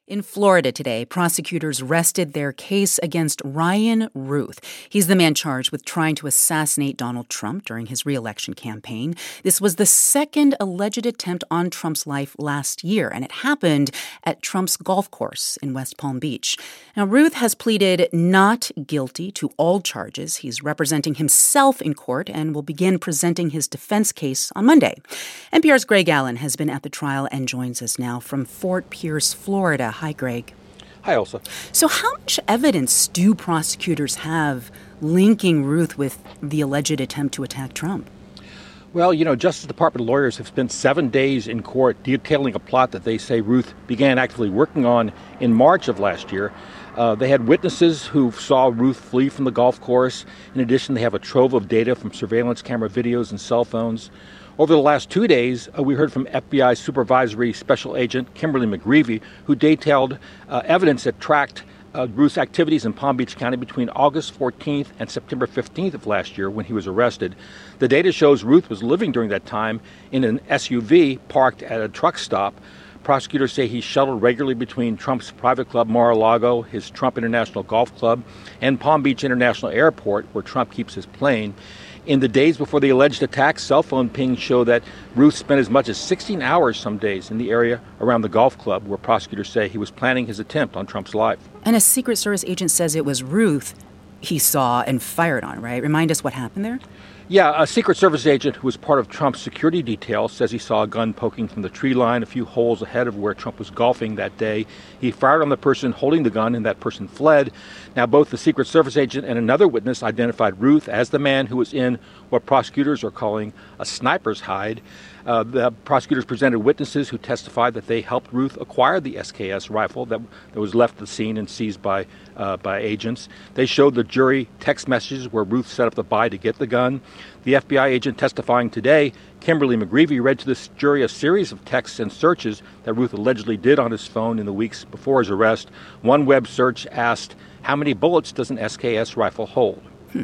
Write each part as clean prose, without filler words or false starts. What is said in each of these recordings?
In Florida today, prosecutors rested their case against Ryan Ruth. He's the man charged with trying to assassinate Donald Trump during his re-election campaign. This was the second alleged attempt on Trump's life last year, and it happened at Trump's golf course in West Palm Beach. Now, Ruth has pleaded not guilty to all charges. He's representing himself in court and will begin presenting his defense case on Monday. NPR's Greg Allen has been at the trial and joins us now from Fort Pierce, Florida. Hi, Greg. Hi, Elsa. So how much evidence do prosecutors have linking Ruth with the alleged attempt to attack Trump? Well, Justice Department lawyers have spent 7 days in court detailing a plot that they say Ruth began actively working on in March of last year. They had witnesses who saw Ruth flee from the golf course. In addition, they have a trove of data from surveillance camera videos and cell phones. Over the last 2 days, we heard from FBI Supervisory Special Agent Kimberly McGreevy, who detailed evidence that tracked Ruth's activities in Palm Beach County between August 14th and September 15th of last year when he was arrested. The data shows Ruth was living during that time in an SUV parked at a truck stop. Prosecutors say he shuttled regularly between Trump's private club Mar-a-Lago, his Trump International Golf Club, and Palm Beach International Airport, where Trump keeps his plane. In the days before the alleged attack, cell phone pings show that Ruth spent as much as 16 hours some days in the area around the golf club, where prosecutors say he was planning his attempt on Trump's life. And a Secret Service agent says it was Ruth he saw and fired on, right? Remind us what happened there? Yeah, a Secret Service agent who was part of Trump's security detail says he saw a gun poking from the tree line a few holes ahead of where Trump was golfing that day. He fired on the person holding the gun, and that person fled. Now, both the Secret Service agent and another witness identified Ruth as the man who was in what prosecutors are calling a sniper's hide. The prosecutors presented witnesses who testified that they helped Ruth acquire the SKS rifle that was left at the scene and seized by agents. They showed the jury text messages where Ruth set up the buy to get the gun. The FBI agent testifying today, Kimberly McGreevy, read to this jury a series of texts and searches that Ruth allegedly did on his phone in the weeks before his arrest. One web search asked, "How many bullets does an SKS rifle hold?"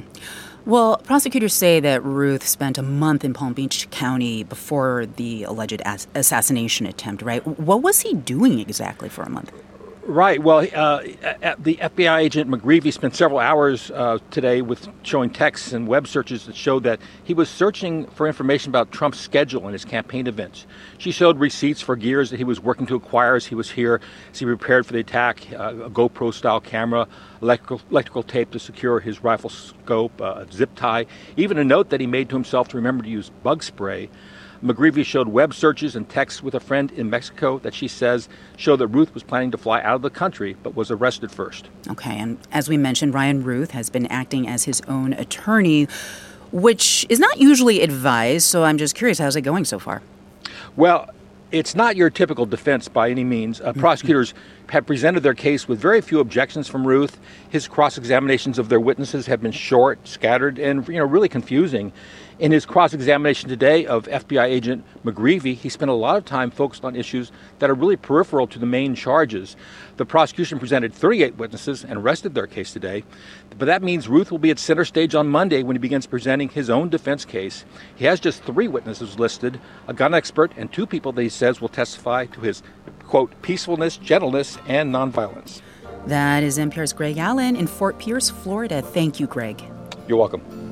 Well, prosecutors say that Ruth spent a month in Palm Beach County before the alleged assassination attempt, right? What was he doing exactly for a month? Right. Well, the FBI agent McGreevy spent several hours today with showing texts and web searches that showed that he was searching for information about Trump's schedule and his campaign events. She showed receipts for gears that he was working to acquire as he was here, as he prepared for the attack, a GoPro-style camera, electrical tape to secure his rifle scope, a zip tie, even a note that he made to himself to remember to use bug spray. McGreevy showed web searches and texts with a friend in Mexico that she says show that Ruth was planning to fly out of the country but was arrested first. Okay, and as we mentioned, Ryan Ruth has been acting as his own attorney, which is not usually advised, so I'm just curious, how's it going so far? Well, it's not your typical defense by any means. Prosecutors have presented their case with very few objections from Ruth. His cross-examinations of their witnesses have been short, scattered, and really confusing. In his cross-examination today of FBI agent McGreevy, he spent a lot of time focused on issues that are really peripheral to the main charges. The prosecution presented 38 witnesses and rested their case today. But that means Ruth will be at center stage on Monday when he begins presenting his own defense case. He has just 3 witnesses listed, a gun expert and 2 people that he says will testify to his, quote, peacefulness, gentleness, and nonviolence. That is NPR's Greg Allen in Fort Pierce, Florida. Thank you, Greg. You're welcome.